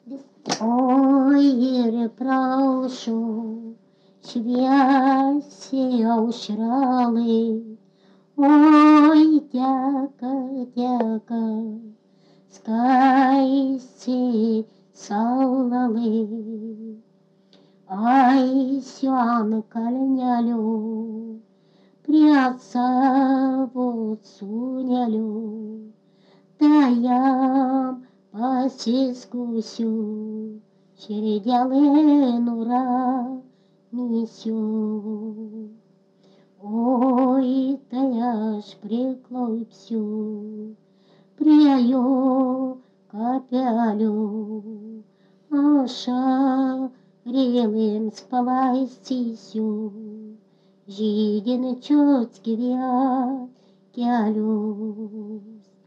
Oi, ir prašu šviesiai aušralai, oi, teka, teka, skaisti saulelai. Aisiu ant kalnelio prie savo sūnelio, tai jam pasiskųsiu, širdelę nuraminsiu. Oi, tai aš priklaupsiu prie jo kapelio, ašarėlėms palaistysiu žydinčius kelius.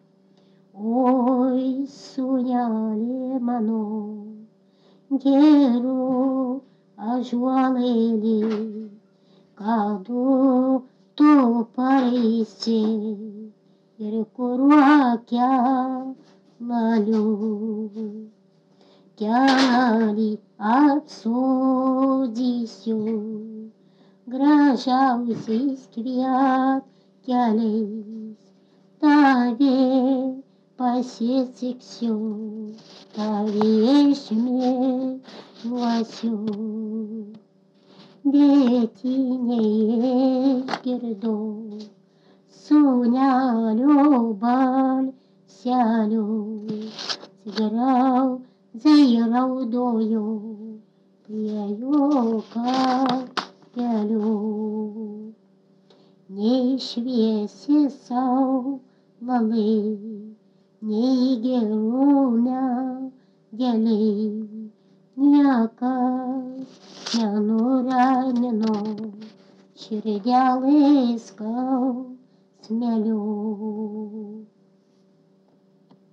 Oi, sūneli mano, gėlių ąžuolėlį, kadu tu pareisi ir kuriuo kelį apsodysiu gražiausiais kvieteliais, tave pasitiksiu, tave išmėluosiu, bet neišgirdau sūnelio balselio, graudžiai raudojo prie jo kapelio. Nei šviesi saulelai, nei gerų medeliai, niekas nenuramino širdelės skausmelio.